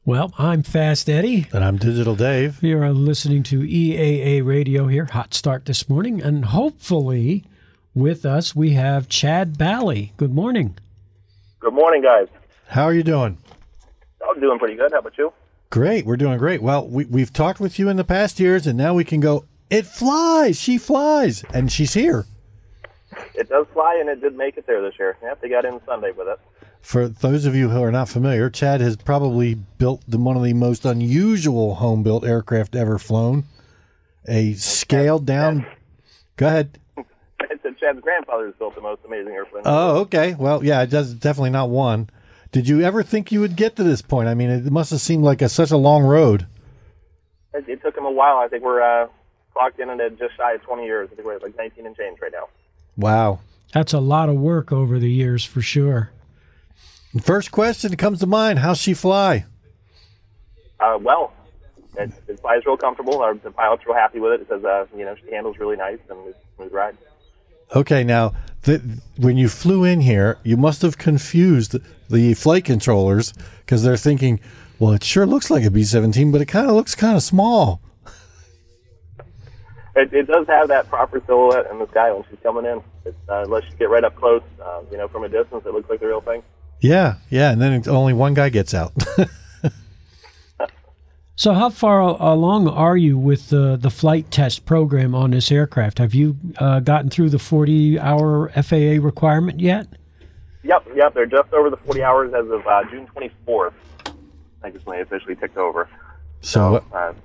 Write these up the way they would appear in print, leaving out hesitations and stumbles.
Well, I'm Fast Eddie. And I'm Digital Dave. You are listening to EAA Radio here, hot start this morning. And hopefully with us we have Chad Bally. Good morning. Good morning, guys. How are you doing? I'm doing pretty good. How about you? Great. We're doing great. Well, we've talked with you in the past years, and now we can go, it flies. She flies. And she's here. It does fly, and it did make it there this year. Yep, they got in Sunday with it. For those of you who are not familiar, Chad has probably built one of the most unusual home-built aircraft ever flown. A scaled-down... Go ahead. I said Chad's grandfather has built the most amazing airplane. Oh, okay. Well, yeah, it does definitely not one. Did you ever think you would get to this point? I mean, it must have seemed like such a long road. It took him a while. I think we're clocked in at just shy of 20 years. I think we're at like 19 and change right now. Wow. That's a lot of work over the years for sure. First question that comes to mind, how's she fly? Well, it flies real comfortable. The pilot's real happy with it. It says, she handles really nice and it's a smooth ride. Okay, now, when you flew in here, you must have confused the flight controllers because they're thinking, well, it sure looks like a B-17, but it kind of looks kind of small. It does have that proper silhouette in the sky when she's coming in. Unless you get right up close, from a distance, it looks like the real thing. Yeah, and then only one guy gets out. So how far along are you with the flight test program on this aircraft? Have you gotten through the 40-hour FAA requirement yet? Yep. They're just over the 40 hours as of June 24th. I think it's when they officially ticked over. So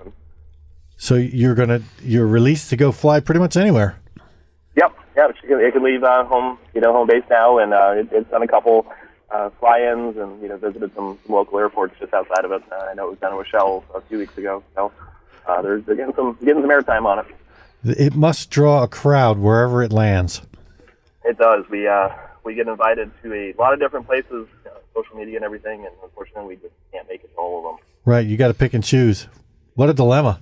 you're released to go fly pretty much anywhere. Yep. It can leave home base now, and it's done a couple fly-ins and visited some local airports just outside of it. I know it was down in Rochelle a few weeks ago. So they're getting some airtime on it. It must draw a crowd wherever it lands. It does. We get invited to a lot of different places, social media and everything, and unfortunately we just can't make it to all of them. Right. You got to pick and choose. What a dilemma.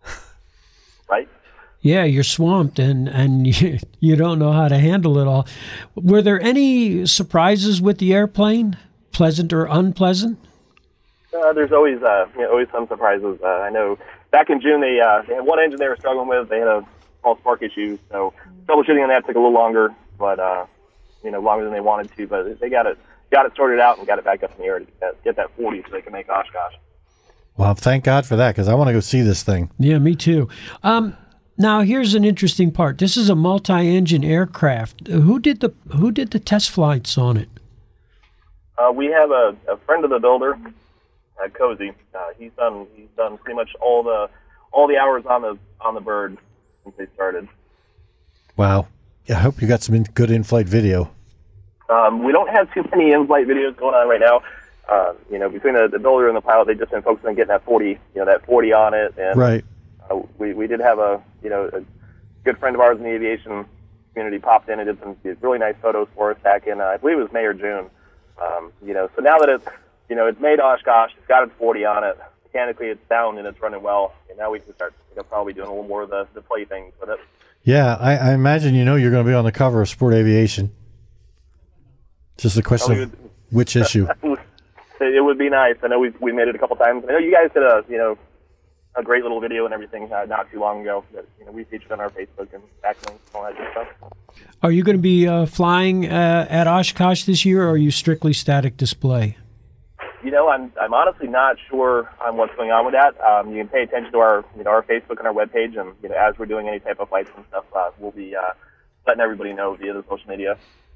Right. Yeah, you're swamped and you don't know how to handle it all. Were there any surprises with the airplane, pleasant or unpleasant? There's always some surprises. I know back in June they had one engine they were struggling with. They had a small spark issue, so troubleshooting on that took a little longer, but longer than they wanted to. But they got it sorted out and got it back up in the air to get that 40 so they can make Oshkosh. Well, thank God for that because I want to go see this thing. Yeah, me too. Now, here's an interesting part. This is a multi-engine aircraft. Who did the test flights on it? We have a friend of the builder, Cozy. He's done pretty much all the hours on the bird since they started. Wow. I hope you got some good in-flight video. We don't have too many in-flight videos going on right now. Between the builder and the pilot, they've just been focused on getting that 40 on it. And, right. We did have a good friend of ours in the aviation community popped in and did some really nice photos for us back in, I believe it was May or June. So now that it's made Oshkosh, it's got its 40 on it. Mechanically, it's sound and it's running well. And now we can start probably doing a little more of the play things with it. Yeah, I imagine you're going to be on the cover of Sport Aviation. Just a question of which issue. It would be nice. I know we made it a couple times. I know you guys did a great little video and everything not too long ago that we featured on our Facebook and backlinks and all that good stuff. Are you going to be flying at Oshkosh this year, or are you strictly static display? I'm honestly not sure on what's going on with that. You can pay attention to our Facebook and our webpage, and as we're doing any type of flights and stuff, we'll be letting everybody know via the social media.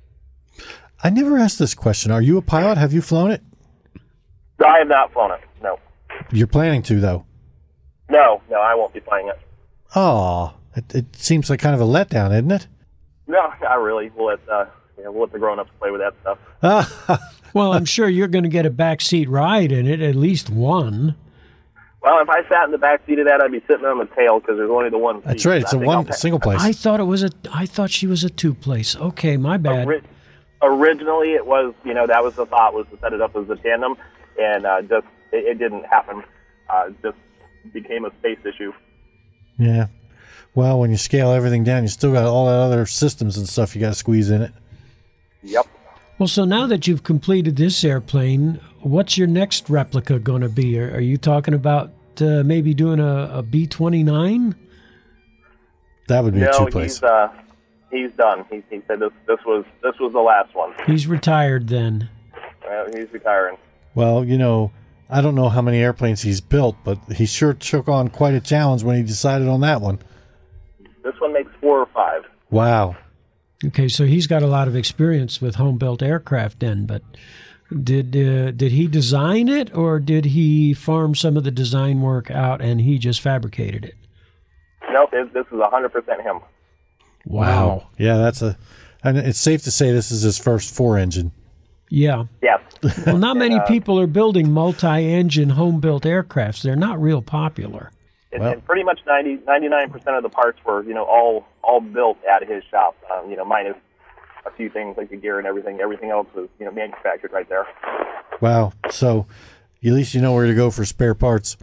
I never asked this question. Are you a pilot? Have you flown it? I have not flown it. No. You're planning to, though. No, I won't be flying it. Oh, it seems like kind of a letdown, isn't it? No, not really. We'll let the grown-ups play with that stuff. Well, I'm sure you're going to get a backseat ride in it, at least one. Well, if I sat in the back seat of that, I'd be sitting on the tail because there's only the one seat. That's right. It's a single place. I thought she was a two-place. Okay, my bad. Originally, it was that was the thought, was to set it up as a tandem, and it didn't happen. Just became a space issue. Yeah. Well, when you scale everything down, you still got all that other systems and stuff you got to squeeze in it. Yep. Well, so now that you've completed this airplane, what's your next replica going to be? Are you talking about maybe doing a B-29? That would be a No, two-place. he's done. He said this was the last one. He's retired then. He's retiring. Well, I don't know how many airplanes he's built, but he sure took on quite a challenge when he decided on that one. This one makes 4 or 5. Wow. Okay, so he's got a lot of experience with home-built aircraft then, but did he design it, or did he farm some of the design work out and he just fabricated it? Nope, this is 100% him. Wow. Yeah, and it's safe to say this is his first 4-engine. Yeah. Yes. Well, not many people are building multi-engine home-built aircrafts. They're not real popular. And pretty much 99% of the parts were, all built at his shop. Minus a few things like the gear and everything. Everything else was, manufactured right there. Wow. So at least you know where to go for spare parts.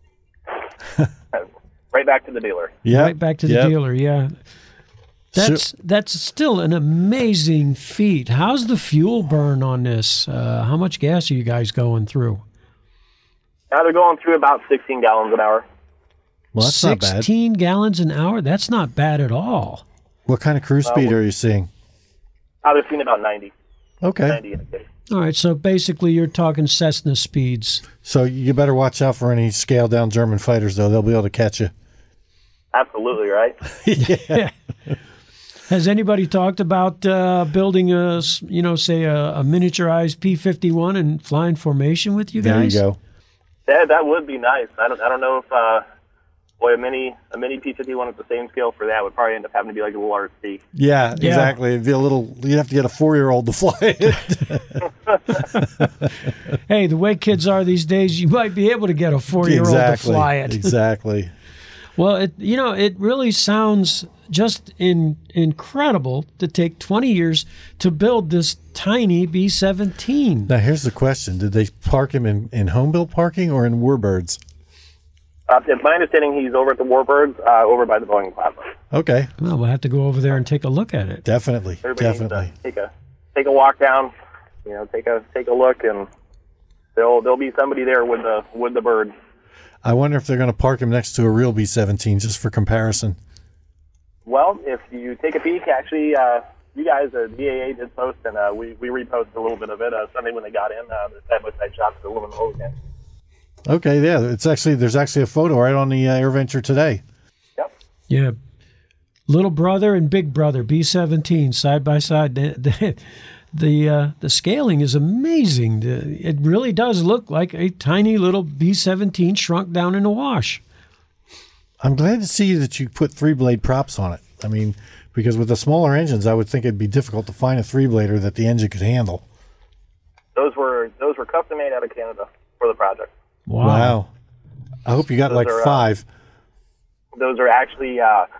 Right back to the dealer. Yeah. Right back to the dealer, yeah. That's still an amazing feat. How's the fuel burn on this? How much gas are you guys going through? Now they're going through about 16 gallons an hour. Well, that's not bad. 16 gallons an hour? That's not bad at all. What kind of cruise speed are you seeing? They're seeing about 90. Okay. 90 in a case. All right, so basically you're talking Cessna speeds. So you better watch out for any scaled-down German fighters, though. They'll be able to catch you. Absolutely, right? Yeah. Has anybody talked about building a miniaturized P-51 and flying formation with you guys? There you go. Yeah, that would be nice. I don't know if a mini P-51 at the same scale for that would probably end up having to be like a little RC. Yeah, exactly. It'd be you'd have to get a 4-year-old to fly it. Hey, the way kids are these days, you might be able to get a 4-year-old to fly it. Exactly. Well, it really sounds just incredible to take 20 years to build this tiny B-17. Now, here's the question. Did they park him in home-built parking or in Warbirds? It's my understanding he's over at the Warbirds, over by the Boeing Plaza. Okay. Well, we'll have to go over there and take a look at it. Definitely. Everybody needs to take a walk down, take a look, and there'll be somebody there with the bird. I wonder if they're going to park him next to a real B-17 just for comparison. Well, if you take a peek, actually, you guys, the DAA did post, and we reposted a little bit of it Sunday when they got in. The side-by-side shots of the woman again. Okay, yeah, there's actually a photo right on the AirVenture today. Yep. Yeah, little brother and big brother B-17 side by side. The scaling is amazing. It really does look like a tiny little B-17 shrunk down in a wash. I'm glad to see that you put 3-blade props on it. I mean, because with the smaller engines, I would think it'd be difficult to find a 3-blader that the engine could handle. Those were custom made out of Canada for the project. Wow. I hope you got Those are, 5. Those are actually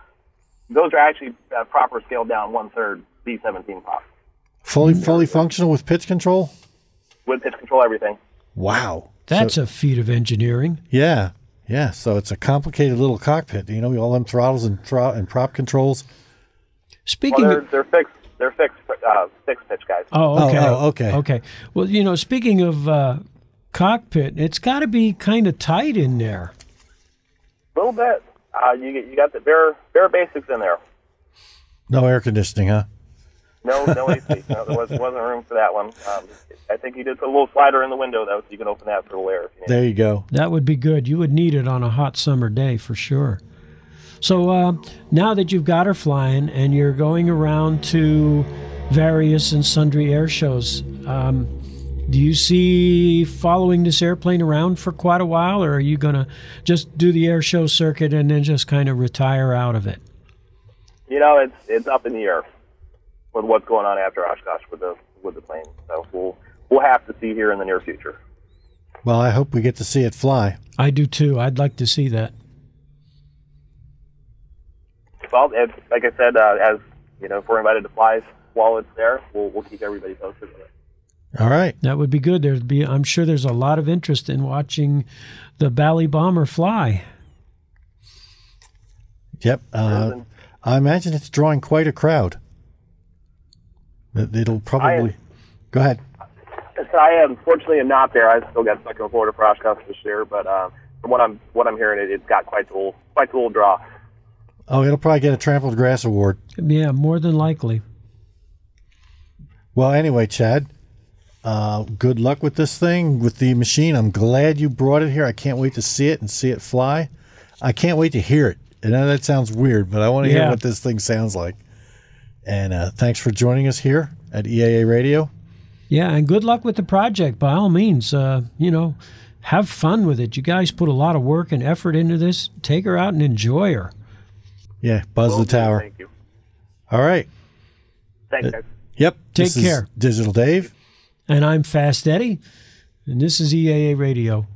proper scaled down 1/3 B-17 props. Fully functional with pitch control? With pitch control, everything. Wow. That's a feat of engineering. Yeah. Yeah, so it's a complicated little cockpit. All them throttles and prop controls. Speaking they're fixed pitch, guys. Oh, okay. Okay. Okay. Well, speaking of cockpit, it's got to be kind of tight in there. A little bit. You got the bare basics in there. No air conditioning, huh? No AC. No, there wasn't room for that one. I think you did put a little slider in the window, though, so you can open that for a little air. If you need. There you go. That would be good. You would need it on a hot summer day for sure. So now that you've got her flying and you're going around to various and sundry air shows, do you see following this airplane around for quite a while, or are you going to just do the air show circuit and then just kind of retire out of it? It's up in the air with what's going on after Oshkosh with the plane. So we'll have to see here in the near future. Well, I hope we get to see it fly. I do too. I'd like to see that. Well, like I said, as if we're invited to fly while it's there, we'll keep everybody posted with it. All right. That would be good. I'm sure there's a lot of interest in watching the Bally Bomber fly. Yep. I imagine it's drawing quite a crowd. It'll probably... Go ahead. So I unfortunately am not there. I still got stuck in Florida for Oshkosh this year, but from what I'm hearing, it's got quite the little draw. Oh, it'll probably get a Trampled Grass Award. Yeah, more than likely. Well, anyway, Chad, good luck with this thing, with the machine. I'm glad you brought it here. I can't wait to see it and see it fly. I can't wait to hear it. I know that sounds weird, but I want to hear what this thing sounds like. And thanks for joining us here at EAA Radio. Yeah, and good luck with the project. By all means, have fun with it. You guys put a lot of work and effort into this. Take her out and enjoy her. Yeah, buzz the tower. Thank you. All right. Thanks, guys. Yep. Take care. Digital Dave. And I'm Fast Eddie, and this is EAA Radio.